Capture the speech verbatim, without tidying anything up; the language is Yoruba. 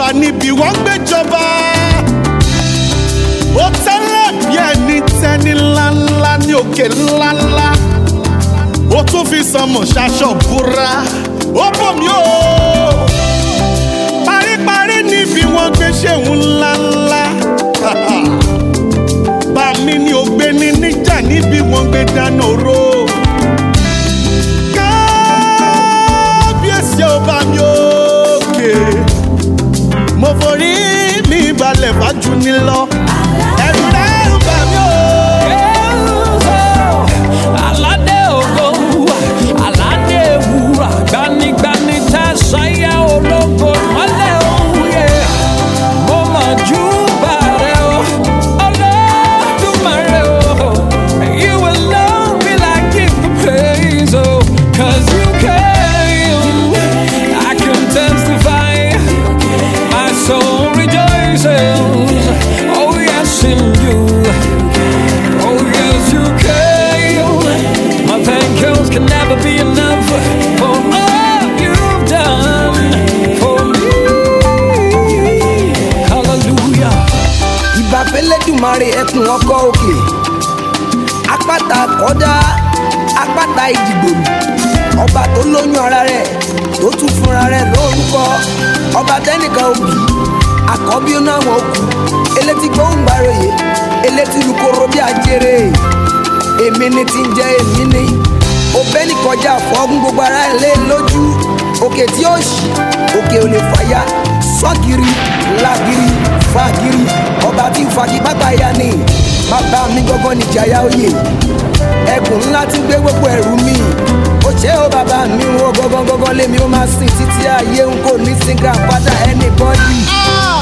wà níbi wọ́n gbéjọba. Ó tẹ́lẹ̀ bí ẹni tẹ́ni ńláńlá ní òkè ńláńlá. Ó tún fi sọmọ ṣaṣọ búra. Ó bò mí o. Paríparí níbi wọ́n gbé ṣéun ńláńlá. Bàmí ni ògbéni níjà níbi wọ́n gbé dáná oró. Kábíyèsí ò bá mi òkè. Mo forí mi balẹ̀ fájú ní lọ. Ẹ̀rù dẹ́rù bà mí o. Aládé ògo, aládé ewúrà, gbanigbani tá a ṣáyà ológo mọ́lẹ̀ òye. Mo mọ̀ jú bàrẹ̀ o, Olódùmarè o. You alone be like give the praise o, 'cause you came. I can testify, my soul rejoices. Oh yes in you. Oh yes you came. My thank yous can never be enough for all you've done for me. Hallelujah. Ìbà f'Ẹlẹ́dùmarè ẹkùn ọkọ̀ òkè. Àpáta kọ́dá, àpáta ìdìgbòlù. Ọba tó lóyún ara rẹ̀, tó tún fúnra rẹ̀ lórúkọ. Ọba tẹ́nìkan òbí, àkọ́bí ọ̀nà àwọn òkú. Elétí gbóhùngbàròyè, elétí lukoro bí ajere. Èmi ni ti ń jẹ́ èmi ni. Òbẹ́ ní kọjá fọ́gún gbogbo ara ẹ̀ lé lójú. Òkè tí ó ṣì, òkè ò lè fàya. Sọ́gìrì, lágìrì, fàgìrì. Ọba tí ń fagi bàbá ya ni. Bàbá mi gángan nìjàyà oyè. Ẹkùn ńlá ti gbé gbogbo ẹ̀rù mi. Ó ṣé o bàbá mi wo gángan gángan lémi ó máa sìn títí ayé n kò ní sí grandfather anybody.